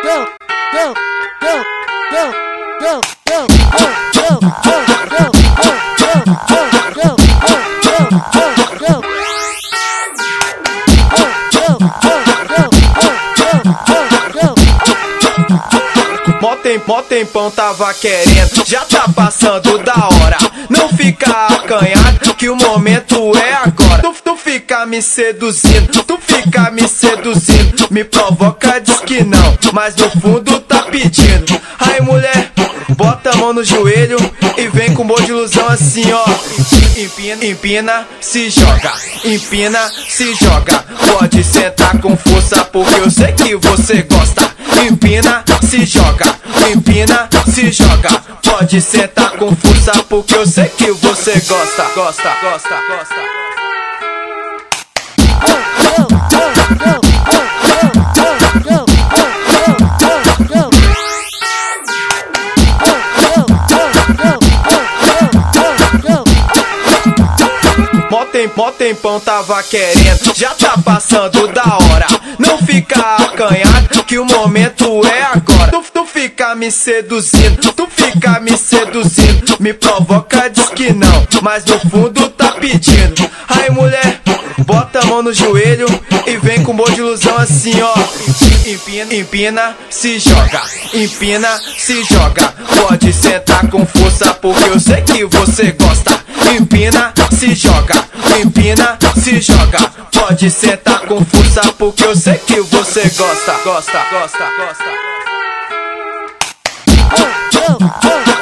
Mó tempão tava querendo, já tá passando da hora. Não fica acanhado, que o momento é agora. Tu fica me seduzindo, tu fica me seduzindo. Me provoca, diz que não, mas no fundo tá pedindo. Aí mulher, bota a mão no joelho e vem com boa de ilusão assim ó. Empina, empina, se joga, empina, se joga. Pode sentar com força porque eu sei que você gosta. Empina, se joga, empina, se joga. Pode sentar com força porque eu sei que você gosta, gosta, gosta, gosta. Mó tempão tava querendo, já tá passando da hora. Não fica acanhado, que o momento é agora. Tu fica me seduzindo, tu fica me seduzindo. Me provoca, diz que não, mas no fundo tá pedindo. Aí mulher, bota a mão no joelho e vem com boa de ilusão assim ó. Empina, empina, se joga, empina, se joga. Pode sentar com força porque eu sei que você gosta. Empina, se joga, empina, se joga. Pode sentar com força porque eu sei que você gosta, gosta, gosta, gosta.